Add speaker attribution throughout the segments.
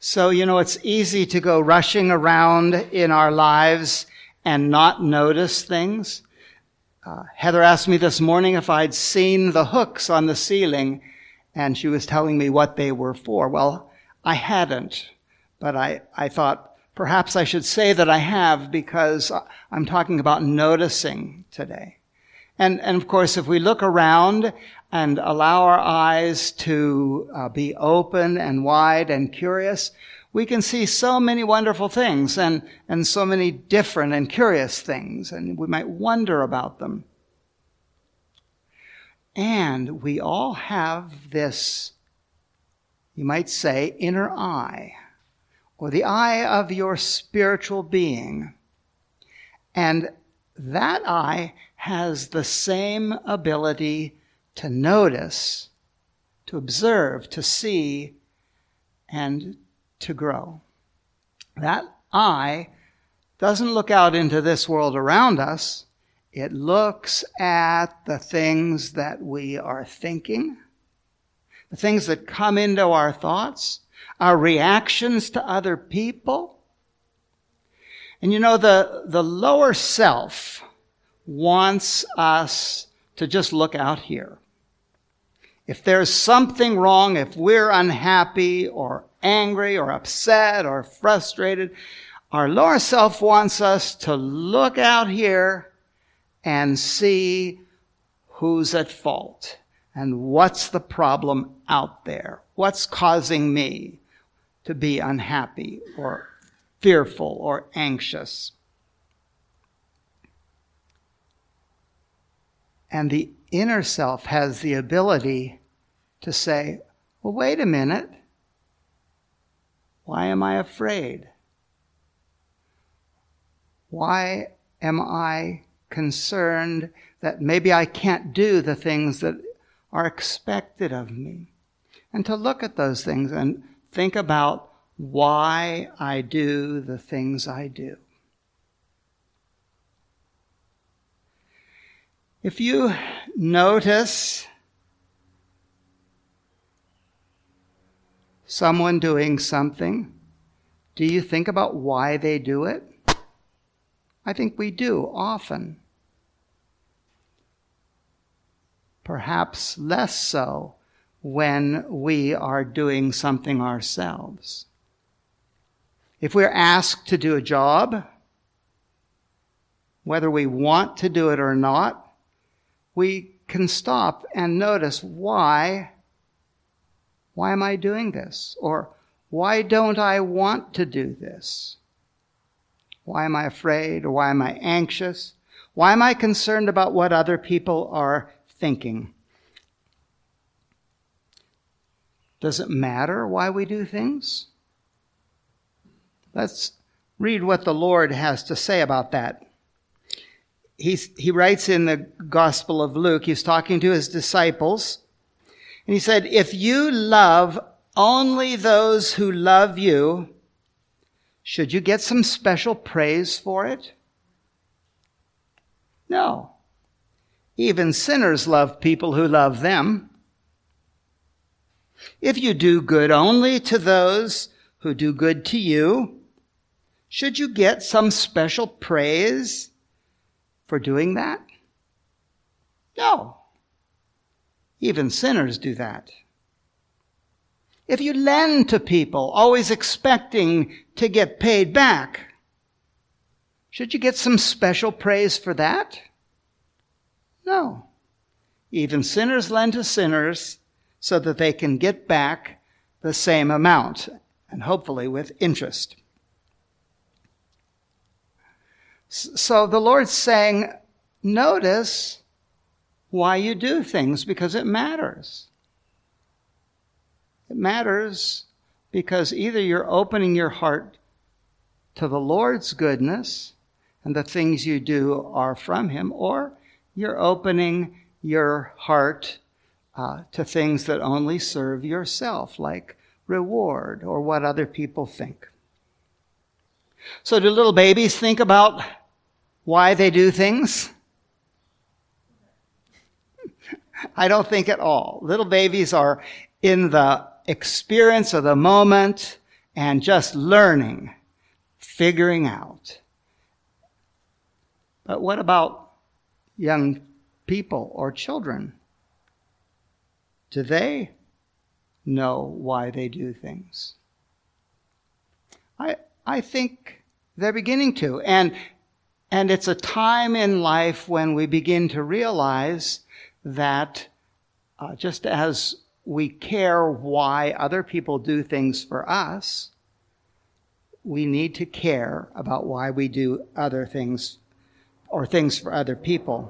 Speaker 1: So, it's easy to go rushing around in our lives and not notice things. Heather asked me this morning if I'd seen the hooks on the ceiling, and she was telling me what they were for. Well, I hadn't, but I thought perhaps I should say that I have, because I'm talking about noticing today. And of course, if we look around and allow our eyes to be open and wide and curious, we can see so many wonderful things and so many different and curious things, and we might wonder about them. And we all have this, you might say, inner eye, or the eye of your spiritual being. And that eye has the same ability to notice, to observe, to see, and to grow. That eye doesn't look out into this world around us. It looks at the things that we are thinking, the things that come into our thoughts, our reactions to other people. And the lower self wants us to just look out here. If there's something wrong, if we're unhappy or angry or upset or frustrated, our lower self wants us to look out here and see who's at fault and what's the problem out there. What's causing me to be unhappy or fearful or anxious? And the inner self has the ability to say, well, wait a minute. Why am I afraid? Why am I concerned that maybe I can't do the things that are expected of me? And to look at those things and think about why I do the things I do. If you notice someone doing something, do you think about why they do it? I think we do often. Perhaps less so when we are doing something ourselves. If we're asked to do a job, whether we want to do it or not, we can stop and notice why am I doing this? Or why don't I want to do this? Why am I afraid? Or why am I anxious? Why am I concerned about what other people are thinking? Does it matter why we do things? Let's read what the Lord has to say about that. He writes in the Gospel of Luke, he's talking to his disciples, and he said, if you love only those who love you, should you get some special praise for it? No. Even sinners love people who love them. If you do good only to those who do good to you, should you get some special praise for doing that? No. Even sinners do that. If you lend to people, always expecting to get paid back, should you get some special praise for that? No. Even sinners lend to sinners so that they can get back the same amount, and hopefully with interest. So the Lord's saying, notice why you do things, because it matters. It matters because either you're opening your heart to the Lord's goodness and the things you do are from Him, or you're opening your heart to things that only serve yourself, like reward or what other people think. So do little babies think about why they do things? I don't think at all. Little babies are in the experience of the moment, and just learning, figuring out. But what about young people or children? Do they know why they do things? I think they're beginning to. And it's a time in life when we begin to realize that just as we care why other people do things for us, we need to care about why we do other things or things for other people.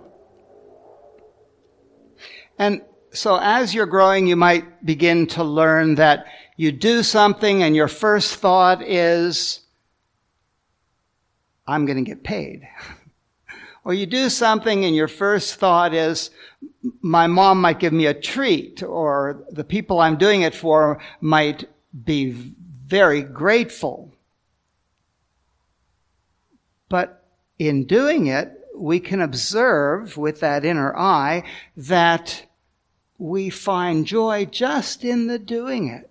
Speaker 1: And so as you're growing, you might begin to learn that you do something and your first thought is, I'm going to get paid. Or you do something and your first thought is, my mom might give me a treat, or the people I'm doing it for might be very grateful. But in doing it, we can observe with that inner eye that we find joy just in the doing it.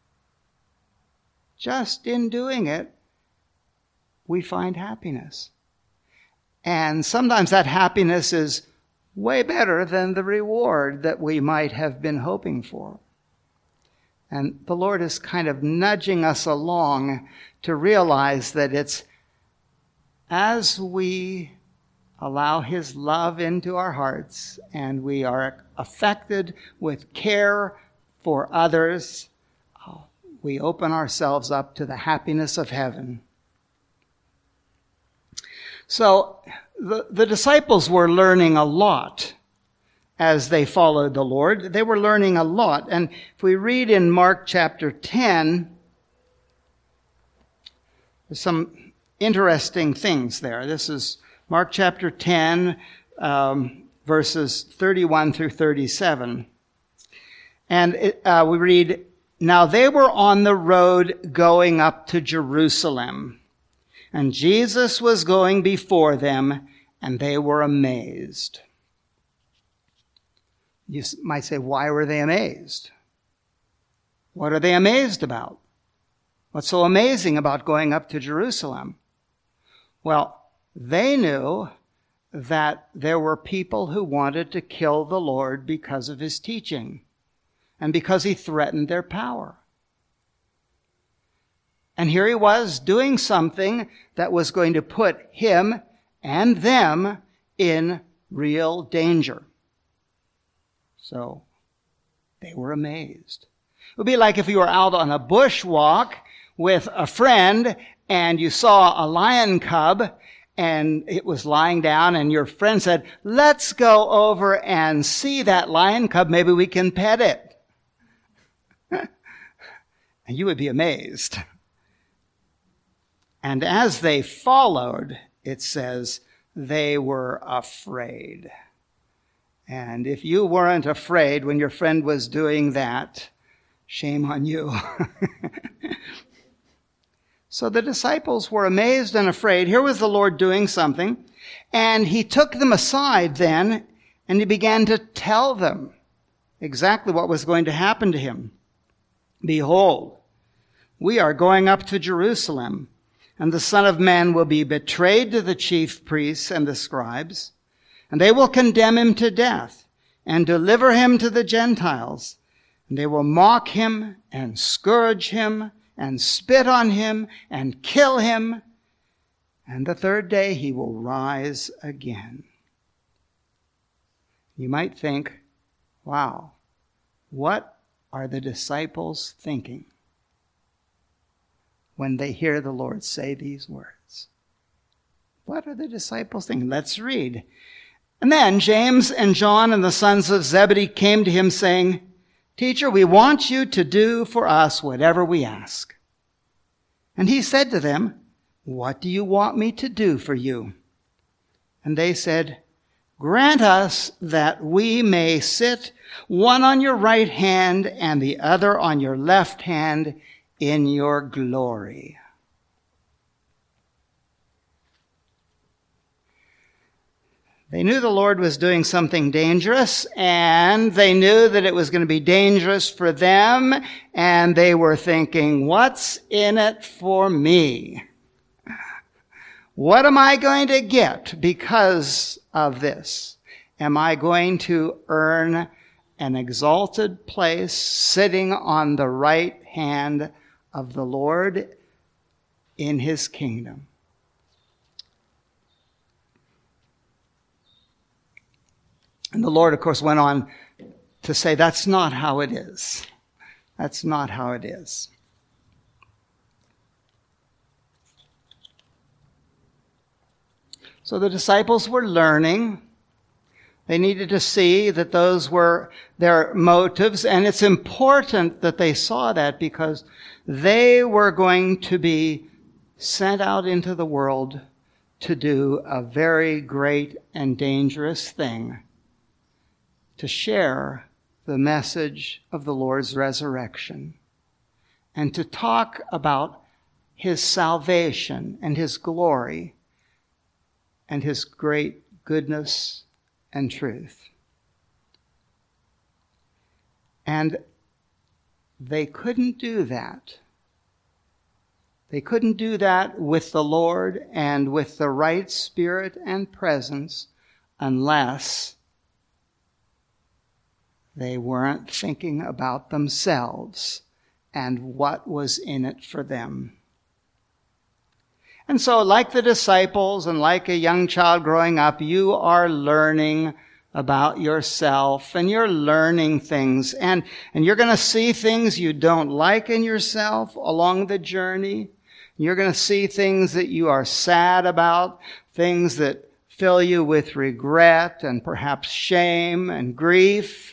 Speaker 1: Just in doing it, we find happiness. And sometimes that happiness is way better than the reward that we might have been hoping for. And the Lord is kind of nudging us along to realize that it's as we allow His love into our hearts and we are affected with care for others, we open ourselves up to the happiness of heaven. So the disciples were learning a lot as they followed the Lord. They were learning a lot. And if we read in Mark chapter 10, there's some interesting things there. This is Mark chapter 10, verses 31 through 37. And we read, "Now they were on the road going up to Jerusalem, and Jesus was going before them, and they were amazed." You might say, why were they amazed? What are they amazed about? What's so amazing about going up to Jerusalem? Well, they knew that there were people who wanted to kill the Lord because of His teaching and because He threatened their power. And here He was doing something that was going to put Him and them in real danger. So they were amazed. It would be like if you were out on a bushwalk with a friend and you saw a lion cub and it was lying down and your friend said, "Let's go over and see that lion cub. Maybe we can pet it." And you would be amazed. And as they followed, it says, they were afraid. And if you weren't afraid when your friend was doing that, shame on you. So the disciples were amazed and afraid. Here was the Lord doing something. And He took them aside then, and He began to tell them exactly what was going to happen to Him. "Behold, we are going up to Jerusalem, and the Son of Man will be betrayed to the chief priests and the scribes, and they will condemn Him to death and deliver Him to the Gentiles. And they will mock Him and scourge Him and spit on Him and kill Him. And the third day He will rise again." You might think, wow, what are the disciples thinking when they hear the Lord say these words? What are the disciples thinking? Let's read. "And then James and John and the sons of Zebedee came to Him saying, 'Teacher, we want you to do for us whatever we ask.' And He said to them, 'What do you want me to do for you?' And they said, 'Grant us that we may sit one on your right hand and the other on your left hand in your glory.'" They knew the Lord was doing something dangerous, and they knew that it was going to be dangerous for them, and they were thinking, what's in it for me? What am I going to get because of this? Am I going to earn an exalted place sitting on the right hand of the Lord in his kingdom? And the Lord, of course, went on to say, that's not how it is. That's not how it is. So the disciples were learning. They needed to see that those were their motives, and it's important that they saw that because they were going to be sent out into the world to do a very great and dangerous thing, to share the message of the Lord's resurrection and to talk about his salvation and his glory and his great goodness and truth. And they couldn't do that. They couldn't do that with the Lord and with the right spirit and presence unless they weren't thinking about themselves and what was in it for them. And so, like the disciples and like a young child growing up, you are learning about yourself and you're learning things. And you're going to see things you don't like in yourself along the journey. You're going to see things that you are sad about, things that fill you with regret and perhaps shame and grief.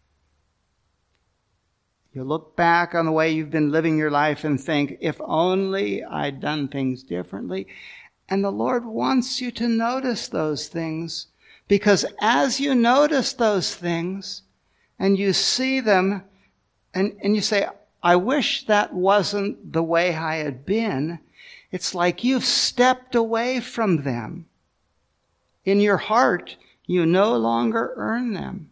Speaker 1: You look back on the way you've been living your life and think, if only I'd done things differently. And the Lord wants you to notice those things, because as you notice those things and you see them and you say, I wish that wasn't the way I had been, it's like you've stepped away from them. In your heart, you no longer own them.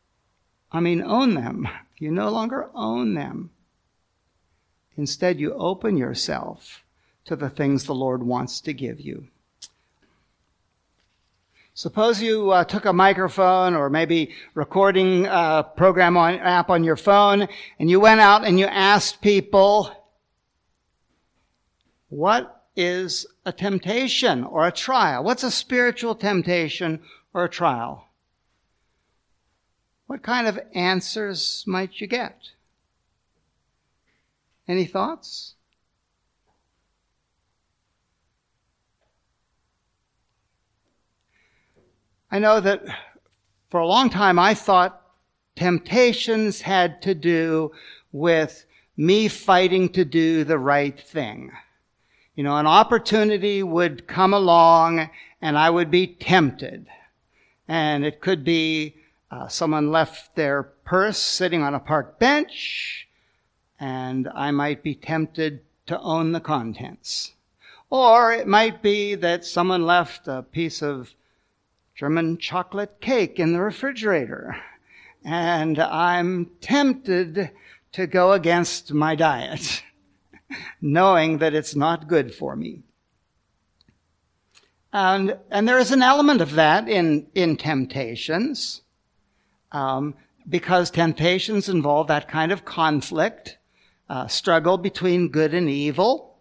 Speaker 1: You no longer own them. Instead, you open yourself to the things the Lord wants to give you. Suppose you took a microphone or maybe recording program app on your phone, and you went out and you asked people, what is a temptation or a trial? What's a spiritual temptation or a trial? What kind of answers might you get? Any thoughts? I know that for a long time I thought temptations had to do with me fighting to do the right thing. An opportunity would come along and I would be tempted. And it could be someone left their purse sitting on a park bench, and I might be tempted to own the contents. Or it might be that someone left a piece of German chocolate cake in the refrigerator, and I'm tempted to go against my diet, knowing that it's not good for me. And there is an element of that in temptations. Because temptations involve that kind of conflict, struggle between good and evil.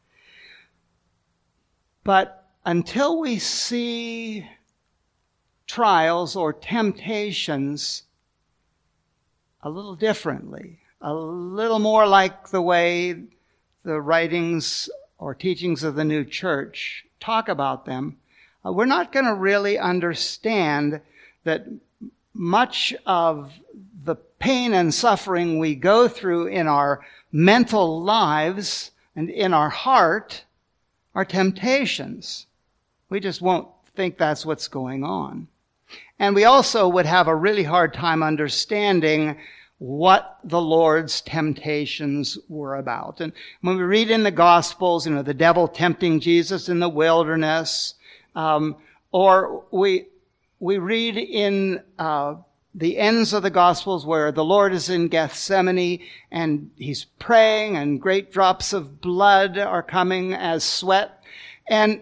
Speaker 1: But until we see trials or temptations a little differently, a little more like the way the writings or teachings of the new church talk about them, we're not going to really understand that much of the pain and suffering we go through in our mental lives and in our heart are temptations. We just won't think that's what's going on. And we also would have a really hard time understanding what the Lord's temptations were about. And when we read in the Gospels, the devil tempting Jesus in the wilderness, or we we read in the ends of the Gospels where the Lord is in Gethsemane and he's praying and great drops of blood are coming as sweat. And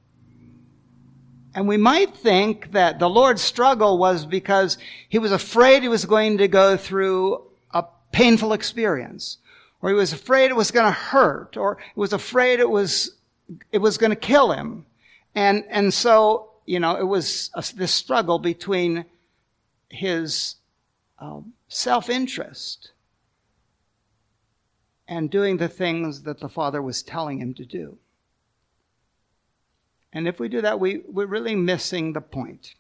Speaker 1: we might think that the Lord's struggle was because he was afraid he was going to go through a painful experience, or he was afraid it was going to hurt, or he was afraid it was going to kill him. And so, it was this struggle between his self-interest and doing the things that the Father was telling him to do. And if we do that, we're really missing the point.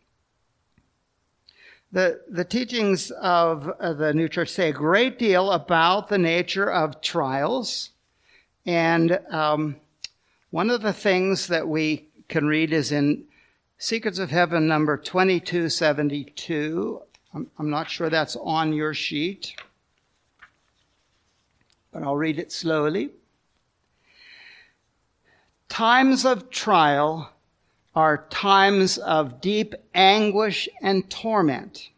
Speaker 1: The teachings of the New Church say a great deal about the nature of trials. And one of the things that we can read is in Secrets of Heaven, number 2272. I'm not sure that's on your sheet, but I'll read it slowly. Times of trial are times of deep anguish and torment.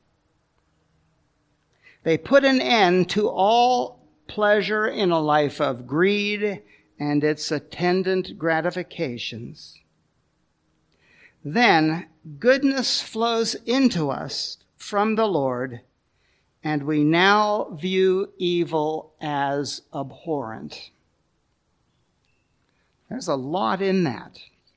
Speaker 1: They put an end to all pleasure in a life of greed and its attendant gratifications. Then goodness flows into us from the Lord, and we now view evil as abhorrent. There's a lot in that.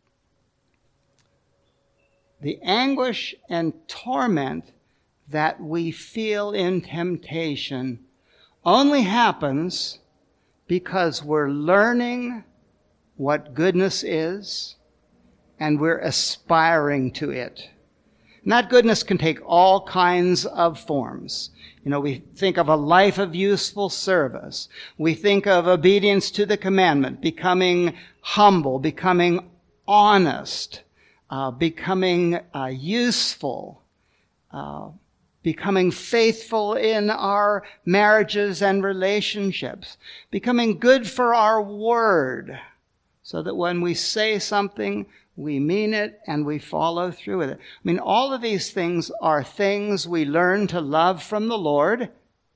Speaker 1: The anguish and torment that we feel in temptation only happens because we're learning what goodness is and we're aspiring to it. And that goodness can take all kinds of forms. We think of a life of useful service. We think of obedience to the commandment, becoming humble, becoming honest, becoming useful, becoming faithful in our marriages and relationships, becoming good for our word, so that when we say something, we mean it and we follow through with it. All of these things are things we learn to love from the Lord,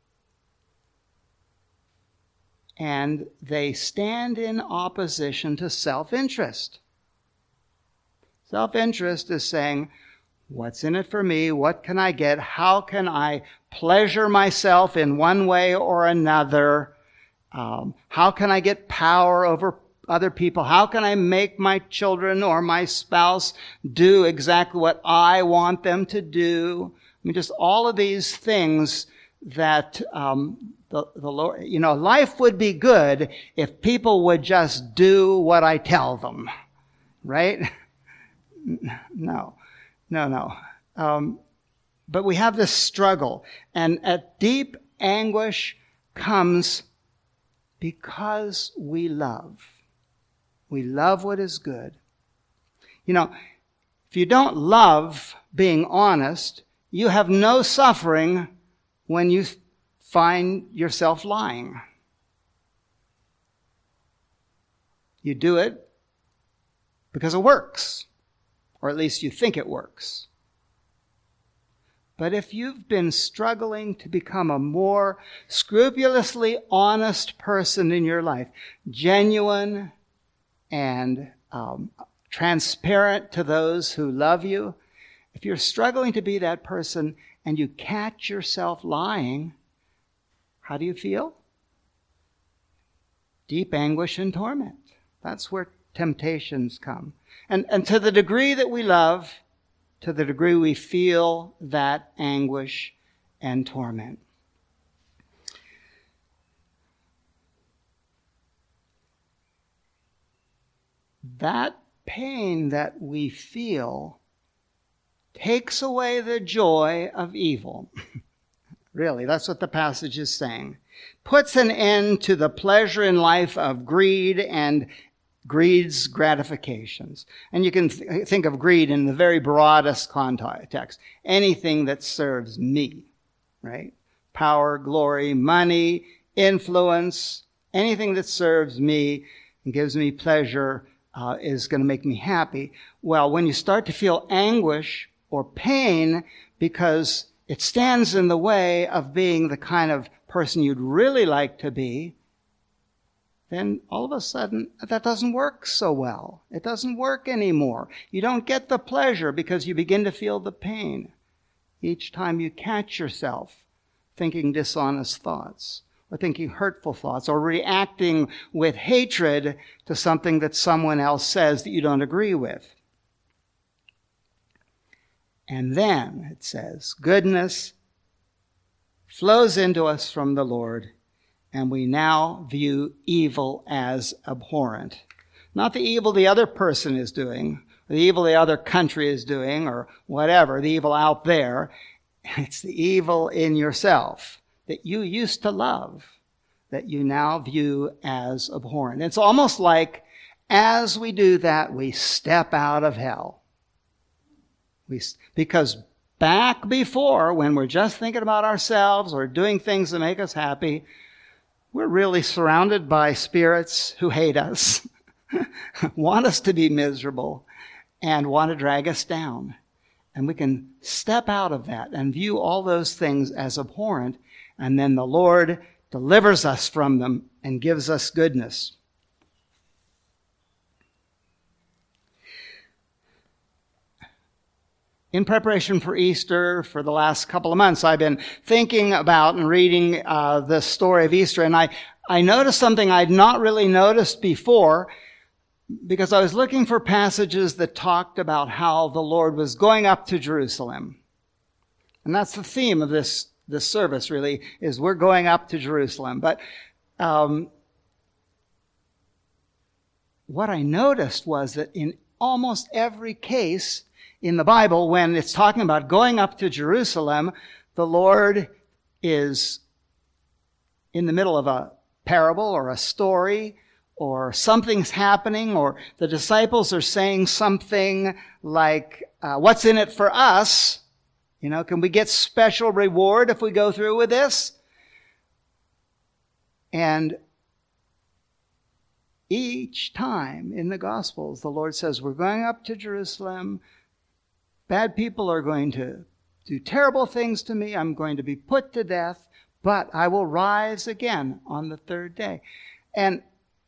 Speaker 1: and they stand in opposition to self-interest. Self-interest is saying, what's in it for me? What can I get? How can I pleasure myself in one way or another? How can I get power over other people? How can I make my children or my spouse do exactly what I want them to do? Just all of these things that the Lord, life would be good if people would just do what I tell them, right? No. But we have this struggle, and at deep anguish comes because we love. We love what is good. If you don't love being honest, you have no suffering when you find yourself lying. You do it because it works, or at least you think it works. But if you've been struggling to become a more scrupulously honest person in your life, genuine and transparent to those who love you, if you're struggling to be that person and you catch yourself lying, how do you feel? Deep anguish and torment. That's where temptations come. And to the degree that we love, to the degree we feel that anguish and torment. That pain that we feel takes away the joy of evil. Really, that's what the passage is saying. Puts an end to the pleasure in life of greed and greed's gratifications. And you can think of greed in the very broadest context. Anything that serves me, right? Power, glory, money, influence, anything that serves me and gives me pleasure is going to make me happy. Well, when you start to feel anguish or pain because it stands in the way of being the kind of person you'd really like to be, then all of a sudden that doesn't work so well. It doesn't work anymore. You don't get the pleasure because you begin to feel the pain each time you catch yourself thinking dishonest thoughts, or thinking hurtful thoughts, or reacting with hatred to something that someone else says that you don't agree with. And then, it says, goodness flows into us from the Lord, and we now view evil as abhorrent. Not the evil the other person is doing, the evil the other country is doing, or whatever, the evil out there. It's the evil in yourself that you used to love, that you now view as abhorrent. It's almost like as we do that, we step out of hell. Because back before, when we're just thinking about ourselves or doing things that make us happy, we're really surrounded by spirits who hate us, want us to be miserable, and want to drag us down. And we can step out of that and view all those things as abhorrent, and then the Lord delivers us from them and gives us goodness. In preparation for Easter, for the last couple of months, I've been thinking about and reading the story of Easter, and I noticed something I'd not really noticed before, because I was looking for passages that talked about how the Lord was going up to Jerusalem. And that's the theme of this service, really, is we're going up to Jerusalem. But what I noticed was that in almost every case in the Bible, when it's talking about going up to Jerusalem, the Lord is in the middle of a parable or a story, or something's happening, or the disciples are saying something like, what's in it for us? You know, can we get special reward if we go through with this? And each time in the Gospels, the Lord says, we're going up to Jerusalem. Bad people are going to do terrible things to me. I'm going to be put to death, but I will rise again on the third day. And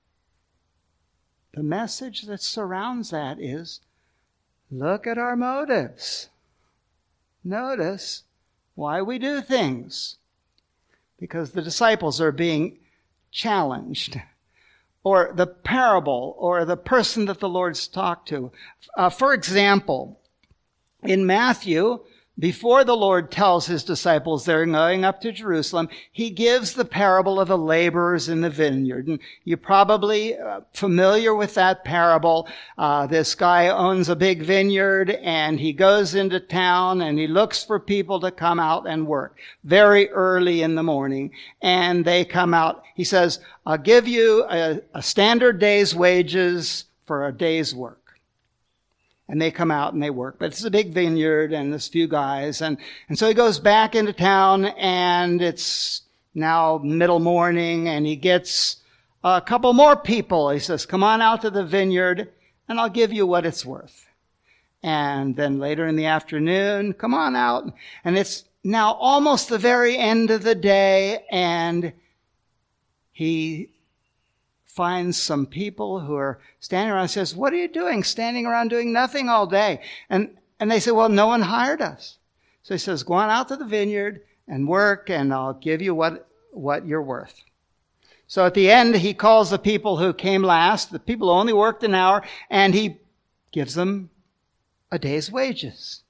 Speaker 1: the message that surrounds that is, look at our motives. Notice why we do things. Because the disciples are being challenged. Or the parable, or the person that the Lord's talked to. For example, in Matthew, before the Lord tells his disciples they're going up to Jerusalem, he gives the parable of the laborers in the vineyard. And you're probably familiar with that parable. This guy owns a big vineyard, and he goes into town, and he looks for people to come out and work very early in the morning. And they come out. He says, I'll give you a standard day's wages for a day's work. And they come out and they work. But it's a big vineyard and there's a few guys. And so he goes back into town, and it's now middle morning, and he gets a couple more people. He says, come on out to the vineyard and I'll give you what it's worth. And then later in the afternoon, come on out. And it's now almost the very end of the day, and he finds some people who are standing around and says, what are you doing? Standing around doing nothing all day. And they say, well, no one hired us. So he says, go on out to the vineyard and work, and I'll give you what you're worth. So at the end, he calls the people who came last, the people who only worked an hour, and he gives them a day's wages.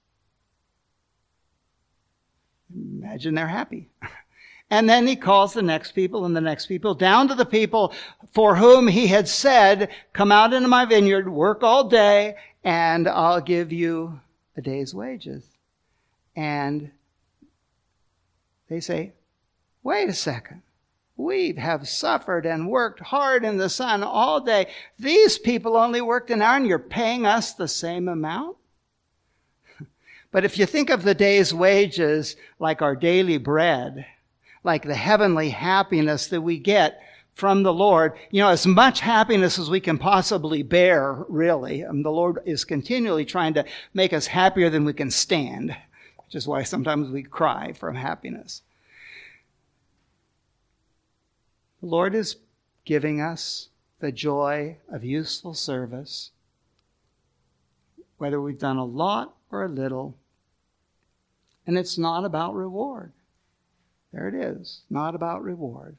Speaker 1: Imagine they're happy. And then he calls the next people and the next people, down to the people for whom he had said, come out into my vineyard, work all day, and I'll give you a day's wages. And they say, wait a second. We have suffered and worked hard in the sun all day. These people only worked an hour, and you're paying us the same amount? But if you think of the day's wages like our daily bread, like the heavenly happiness that we get from the Lord, as much happiness as we can possibly bear, really. The Lord is continually trying to make us happier than we can stand, which is why sometimes we cry from happiness. The Lord is giving us the joy of useful service, whether we've done a lot or a little. And it's not about reward. There it is, not about reward.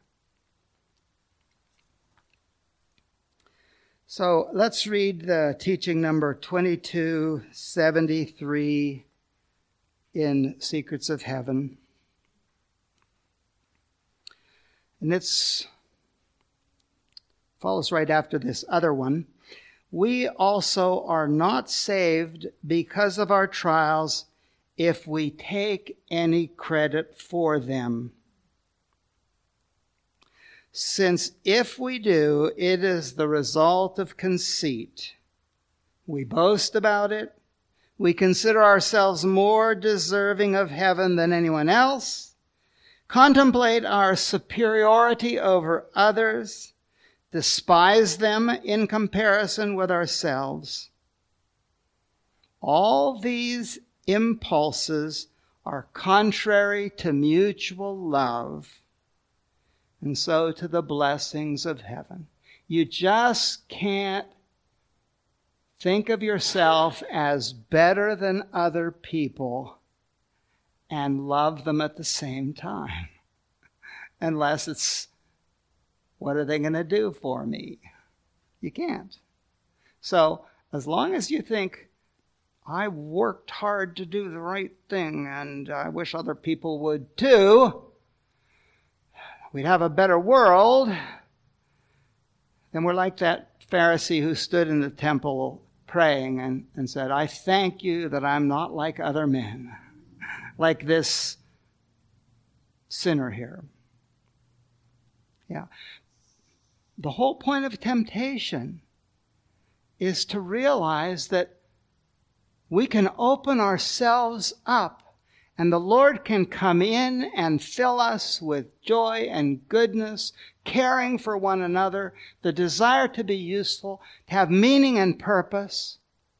Speaker 1: So let's read the teaching number 2273 in Secrets of Heaven. And it follows right after this other one. We also are not saved because of our trials if we take any credit for them. Since if we do, it is the result of conceit. We boast about it. We consider ourselves more deserving of heaven than anyone else. Contemplate our superiority over others. Despise them in comparison with ourselves. All these impulses are contrary to mutual love, and so to the blessings of heaven. You just can't think of yourself as better than other people and love them at the same time. Unless it's, what are they going to do for me? You can't. So as long as you think, I worked hard to do the right thing and I wish other people would too, we'd have a better world, then we're like that Pharisee who stood in the temple praying and said, I thank you that I'm not like other men, like this sinner here. Yeah. The whole point of temptation is to realize that we can open ourselves up and the Lord can come in and fill us with joy and goodness, caring for one another, the desire to be useful, to have meaning and purpose.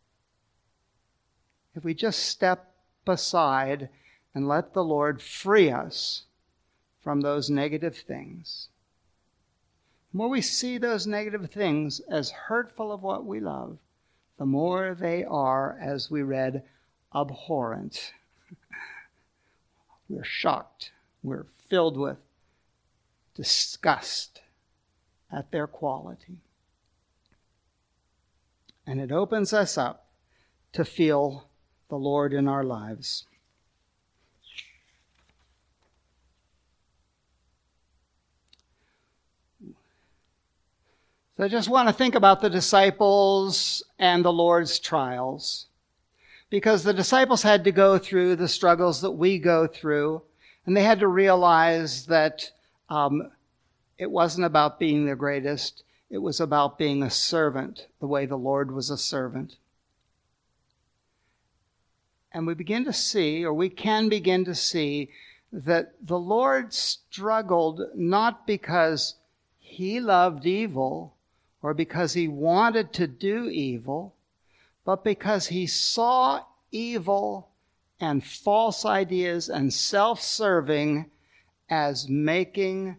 Speaker 1: If we just step aside and let the Lord free us from those negative things. The more we see those negative things as hurtful of what we love, the more they are, as we read, abhorrent. We're shocked. We're filled with disgust at their quality. And it opens us up to feel the Lord in our lives. So I just want to think about the disciples and the Lord's trials. Because the disciples had to go through the struggles that we go through, and they had to realize that it wasn't about being the greatest, it was about being a servant, the way the Lord was a servant. And we begin to see, or we can begin to see, that the Lord struggled not because he loved evil or because he wanted to do evil, but because he saw evil and false ideas and self-serving as making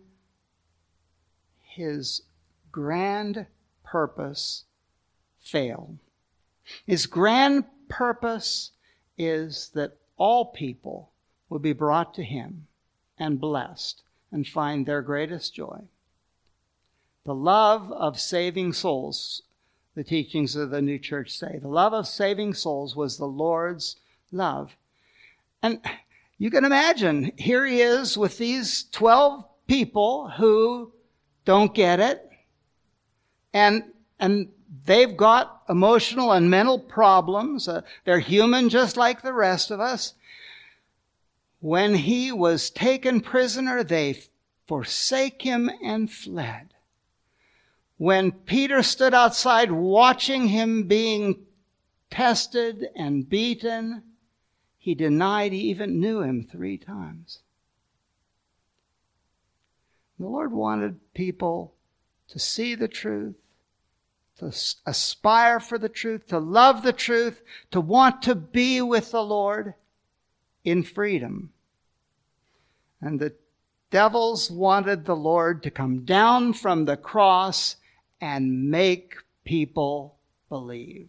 Speaker 1: his grand purpose fail. His grand purpose is that all people will be brought to him and blessed and find their greatest joy. The love of saving souls, the teachings of the New Church say. The love of saving souls was the Lord's love. And you can imagine, here he is with these 12 people who don't get it. And they've got emotional and mental problems. They're human just like the rest of us. When he was taken prisoner, they forsake him and fled. When Peter stood outside watching him being tested and beaten, he denied he even knew him 3 times. The Lord wanted people to see the truth, to aspire for the truth, to love the truth, to want to be with the Lord in freedom. And the devils wanted the Lord to come down from the cross and make people believe.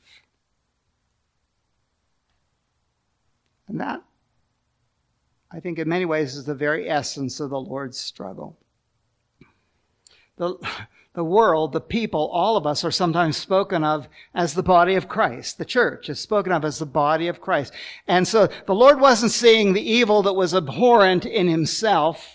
Speaker 1: And that, I think, in many ways is the very essence of the Lord's struggle. The world, the people, all of us are sometimes spoken of as the body of Christ. The church is spoken of as the body of Christ. And so the Lord wasn't seeing the evil that was abhorrent in himself,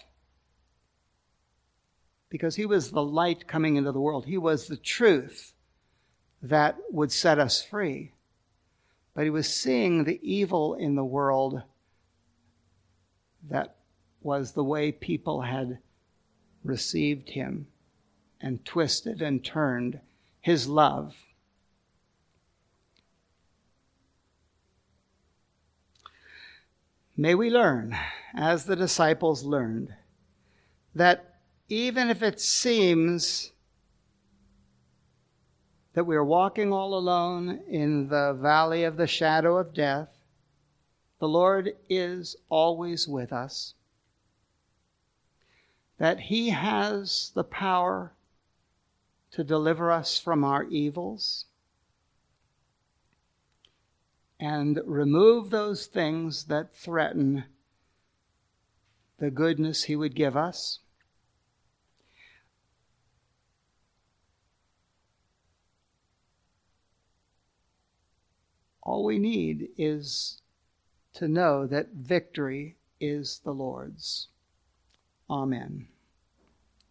Speaker 1: because he was the light coming into the world. He was the truth that would set us free. But he was seeing the evil in the world that was the way people had received him and twisted and turned his love. May we learn, as the disciples learned, that even if it seems that we are walking all alone in the valley of the shadow of death, the Lord is always with us, that he has the power to deliver us from our evils and remove those things that threaten the goodness he would give us. All we need is to know that victory is the Lord's. Amen.